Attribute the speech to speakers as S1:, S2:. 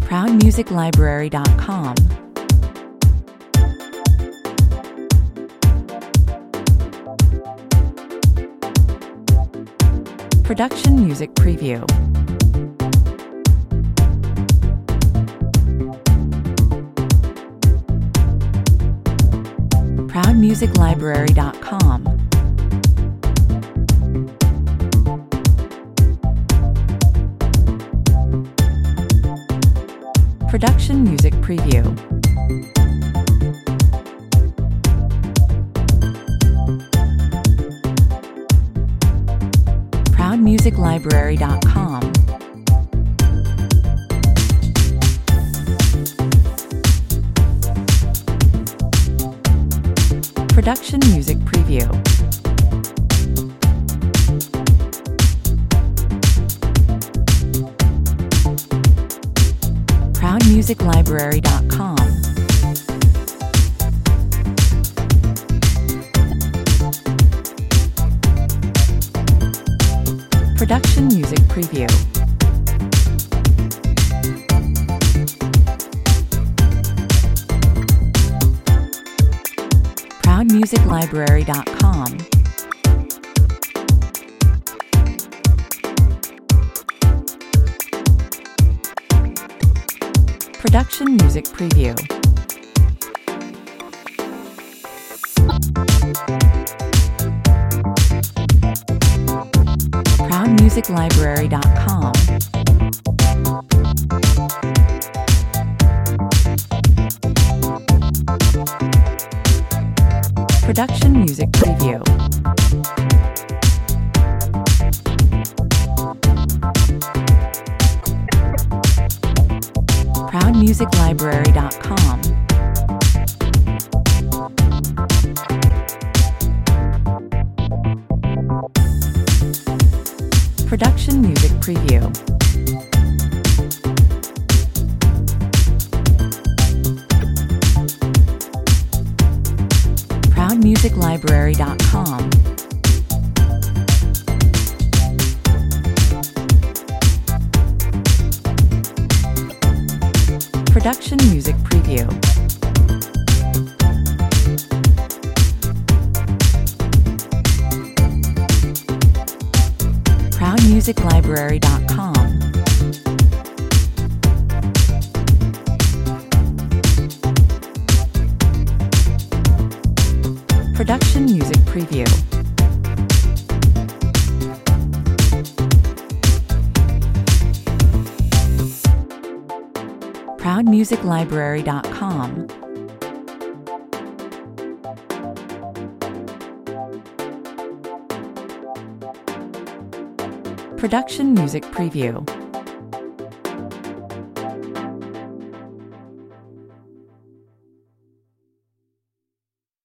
S1: ProudMusicLibrary.com. Production Music Preview. ProudMusicLibrary.com. Production Music Preview. ProudMusicLibrary.com. Production Music Preview. ProudMusicLibrary.com. Production Music Preview. ProudMusicLibrary.com. Production Music Preview. ProudMusicLibrary.com. Production Music Preview. ProudMusicLibrary.com. Production Music Preview. ProudMusicLibrary.com. Production Music Preview. ProudMusicLibrary.com. Production Music Preview. ProudMusicLibrary.com. Production Music Preview.